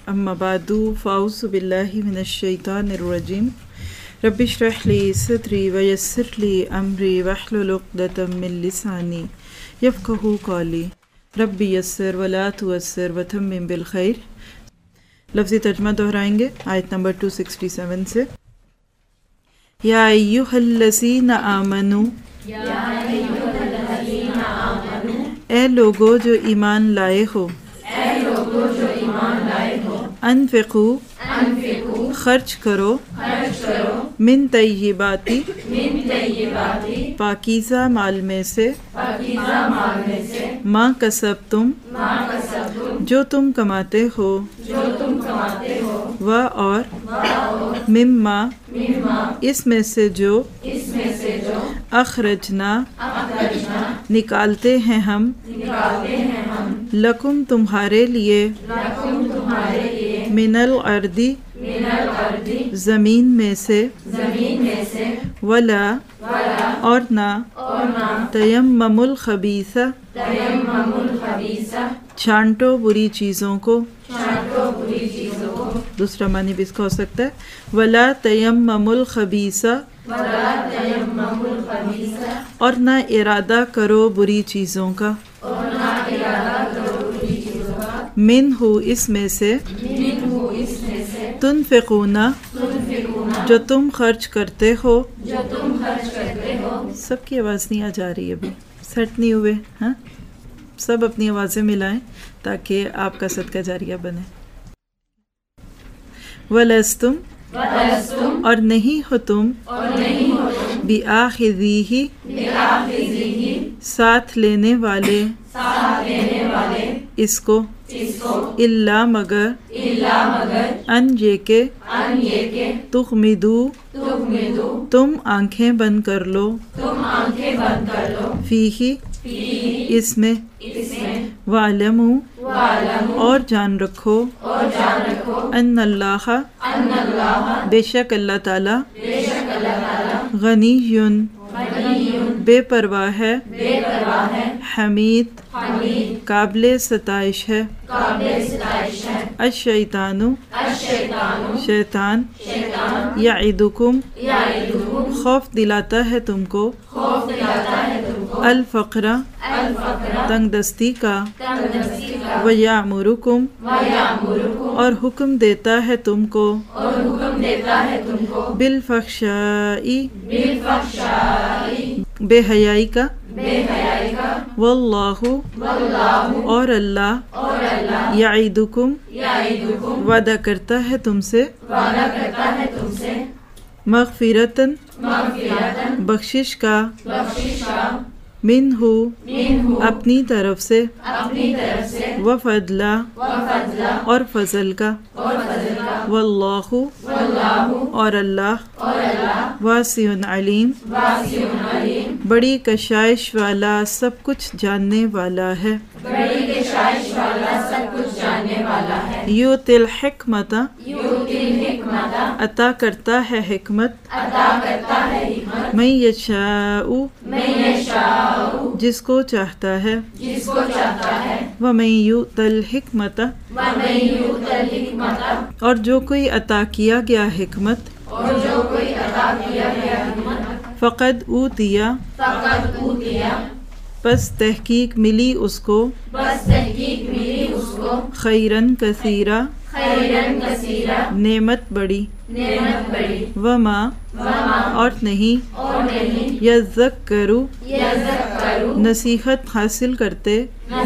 اما بعد فاعوذ باللہ من الشیطان الرجیم رب اشرح لی صدری ویسر لی امری واحلل عقدۃ من لسانی یفقہوا قولی رب یسر ولا تعسر وتمم بالخیر۔ لفظی ترجمہ دہرائیں گے آیت نمبر 267 سے۔ یا ایھا الذین آمنوا، اے لوگو جو ایمان لائے ہو، انفقوا خرچ کرو، من طیبات پاکیزہ مال میں سے، ما کسبتم جو تم کماتے ہو، و اور مما اس میں سے جو، اخرجنا نکالتے ہیں ہم، لکم تمہارے لیے، من الارض زمین میں سے، ولا اور نہ، تیمموا الخبیث چھانٹو بری چیزوں کو۔ دوسرا معنی بھی اس کا ہو سکتا ہے ولا تیمموا الخبیث، اور نہ ارادہ کرو بری چیزوں کا، منہ اس میں سے، تنفقون جو تم خرچ کرتے ہو۔ سب کی آواز نہیں آ جا رہی ابھی، سیٹ نہیں ہوئے، ہاں سب اپنی آوازیں ملائیں تاکہ آپ کا صدقہ جاریہ بنے۔ وَلَسْتُمْ اور نہیں ہو تم، بِآخِذِیہِ ساتھ لینے والے، اس کو، الا مگر، ان یہ کہ، تغمدو تم آنکھیں بند کر لو، فیہ اس میں، وَاعْلَمُوا اور جان رکھو، ان اللہ بے شک اللہ تعالی، غنی بے پرواہ ہے، حمید قابل ستائش ہے، الشیطان شیطان، یعدکم خوف دلاتا ہے تم کو، الفقر تنگ دستی کا، ویامرکم اور حکم دیتا ہے تم کو، بالفحشاء بے حیائی کا، واللہ اور اللہ، یعدکم وعدہ کرتا ہے تم سے، مغفرتن بخشش کا، منہ اپنی طرف سے، وفضلا اور فضل کا، واللہ اور اللہ، واسع علیم بڑی کشائش والا سب کچھ جاننے والا ہے، یؤتی الحکمت عطا کرتا ہے حکمت، من یشاء جس کو چاہتا ہے، ومن یؤت الحکمت اور جو کوئی عطا کیا گیا حکمت، فقد اوتیا پس تحقیق ملی اس کو، خیرن کثیرا نعمت بڑی، وما اور نہیں، یذکروا نصیحت حاصل کرتے،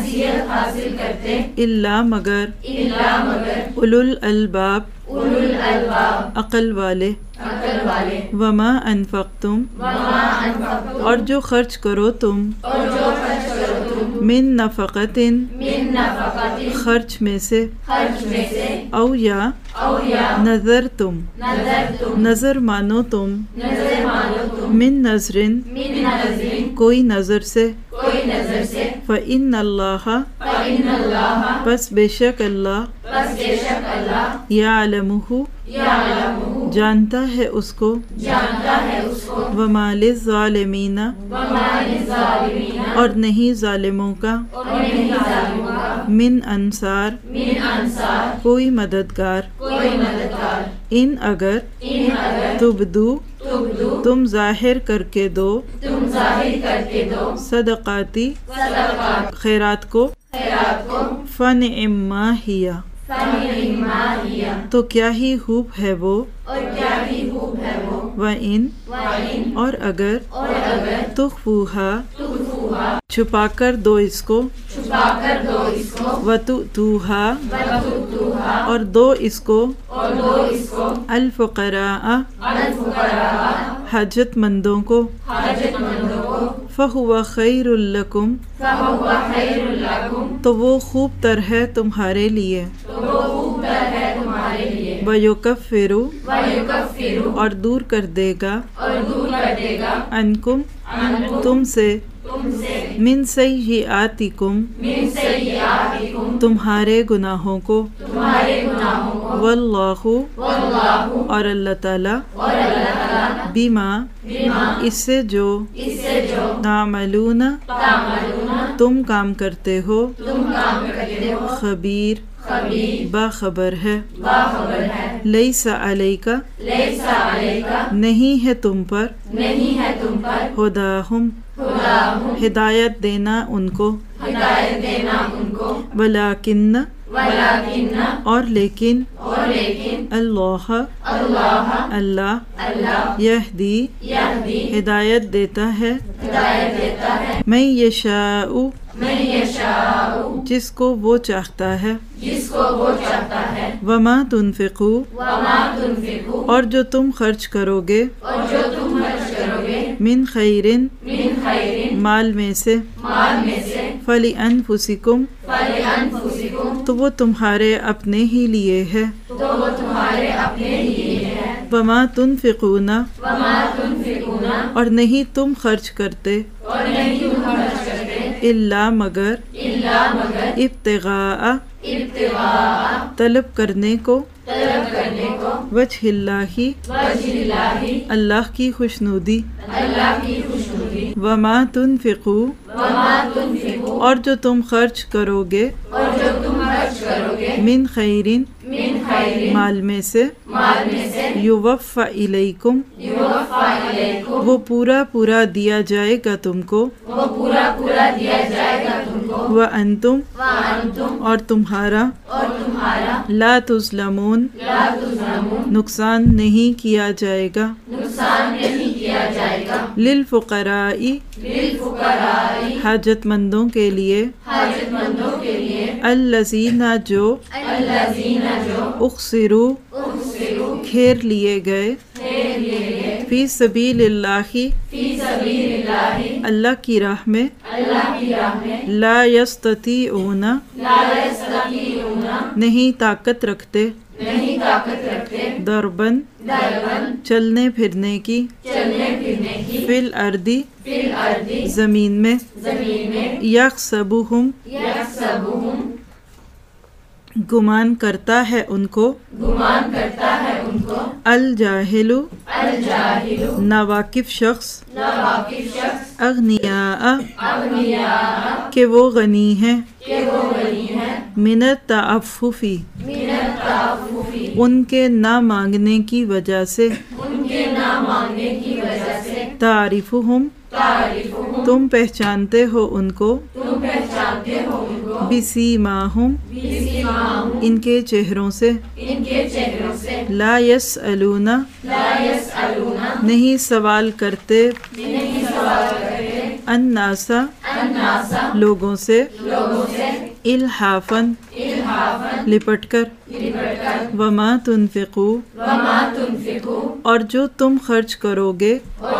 الا مگر، اولو الالباب عقل والے، وما انفقتم اور جو خرچ کرو تم، من نفقت خرچ میں سے، او یا نظر تم نظر مانو تم، من نظر کوئی نظر سے، فإن اللہ پس بے شک اللہ، یعلمہ جانتا ہے اس کو، وما للظالمین اور نہیں ظالموں کا، من انصار کوئی مددگار ان اگر تبدو تم ظاہر کر کے دو صدقاتی خیرات کو فنعما ہی تو کیا ہی خوب ہے وہ وَإِن اور اگر تخفوها چھپا کر دو اس کو وَتُؤْتُوهَا اور دو اس کو الفقراء حاجت مندوں کو فَهُوَ خَيْرٌ لَكُمْ تو وہ خوب تر ہے تمہارے لیے وَيُكَفِّرُ اور دور کر دے گا عنکم تم سے من سیئاتکم تمہارے گناہوں کو واللہ اور اللہ تعالی بما اس سے جو تعملون تم کام کرتے ہو خبیر باخبر ہے لیس علیک نہیں ہے تم پر ہداہم ہدایت دینا ان کو ولیکن اور لیکن اللہ یہدی ہدایت دیتا ہے من یشاء جس کو وہ چاہتا ہے وما تنفقوا اور جو تم خرچ کرو گے من خیرن مال میں سے فَلِأَنفُسِكُمْ تو وہ تمہارے اپنے ہی لیے ہے وَمَا تُنْفِقُونَ اور نہیں تم خرچ کرتے الا مگر ابتغاء طلب کرنے کو وجہ اللہ اللہ کی خوشنودی وما تنفقوا اور جو تم خرچ کرو گے من خیرن مال میں سے یوفا الیکم وہ پورا پورا دیا جائے گا تم کو وانتم اور تمہارا لا تظلمون نقصان نہیں کیا جائے گا للفقراء حاجت مندوں کے لیے الذین جو اخسروا گھیر لیے گئے فی سبیل اللہ اللہ کی راہ میں لا یستطیعون نہیں طاقت رکھتے دربن چلنے پھرنے کی فی الارض زمین میں یحسبہم گمان کرتا ہے ان کو الجاہل ناواقف شخص اغنیاء کہ وہ غنی ہیں من التعفف ان کے نہ مانگنے کی وجہ سے تعریفہم تم پہچانتے ہو ان کو بسیماہم ان کے چہروں سے لا یسألون نہیں سوال کرتے الناس لوگوں سے الحافن لپٹ کر وما تنفقوا اور جو تم خرچ کرو گے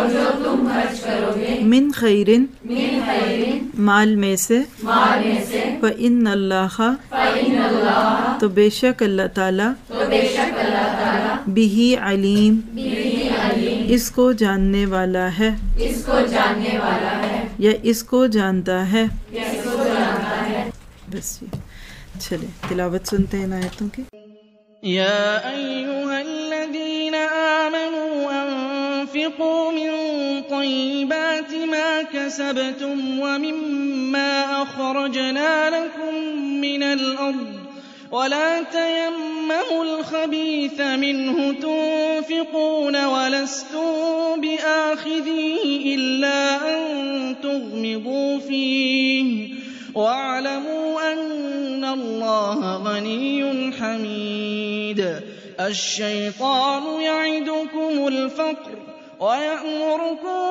من خیرن مال میں سے فإن اللہ تو بے شک اللہ تعالی بہ علیم اس کو جاننے والا ہے یا اس کو جانتا ہے بس چلے تلاوت سنتے ہیں آیتوں کی یا ایھا الذین آمنوا انفقوا من طیبات ما كسبتم ومما أخرجنا لكم من الأرض ولا تيمموا الخبيث منه تنفقون ولستم بآخذيه إلا أن تغمضوا فيه واعلموا أن الله غني حميد الشيطان يعدكم الفقر ويأمركم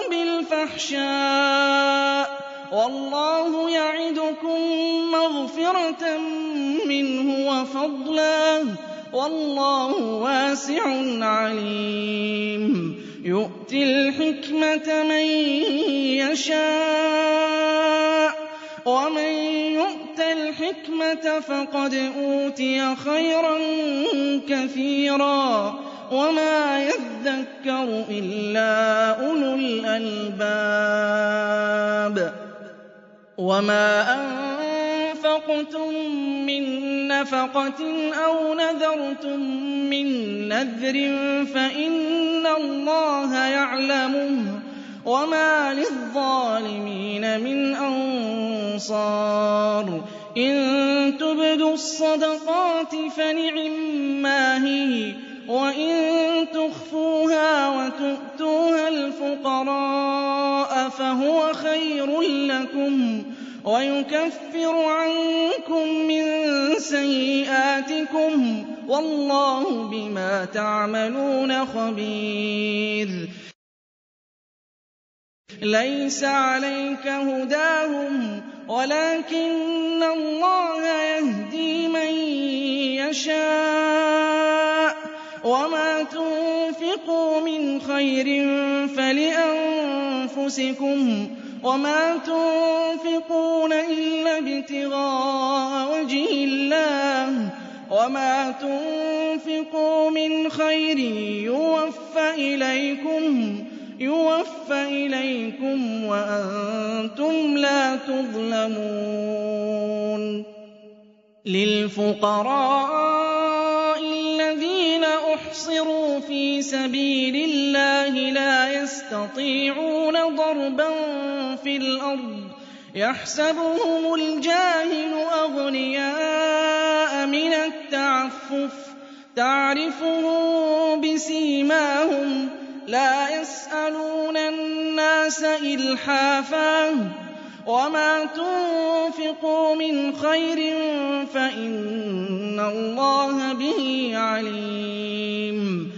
بالفحشاء والله يعدكم مغفرة منه وفضلا والله واسع عليم يؤتي الحكمة من يشاء ومن يؤت الحكمة فقد أوتي خيرا كثيرا وما يذكر إلا أولو الألباب وما أنفقتم من نفقة أو نذرتم من نذر فإن الله يعلمه وما للظالمين من أنصار إن تبدوا الصدقات فنعما هي وإن تخفوها وتؤتوها الفقراء فهو خير لكم ويكفر عنكم من سيئاتكم والله بما تعملون خبير ليس عليك هداهم ولكن الله يهدي من يشاء وما تنفقوا من خير فلأنفسكم وما تنفقون إلا ابتغاء وجه الله وما تنفقوا من خير يوفى إليكم وأنتم لا تظلمون للفقراء الذين أحصروا في سبيل الله لا يستطيعون ضربا في الأرض يحسبهم الجاهل أغنياء من التعفف تعرفهم بسيماهم لا يسألون الناس إلحافا وما تنفقوا من خير فإن الله به عليم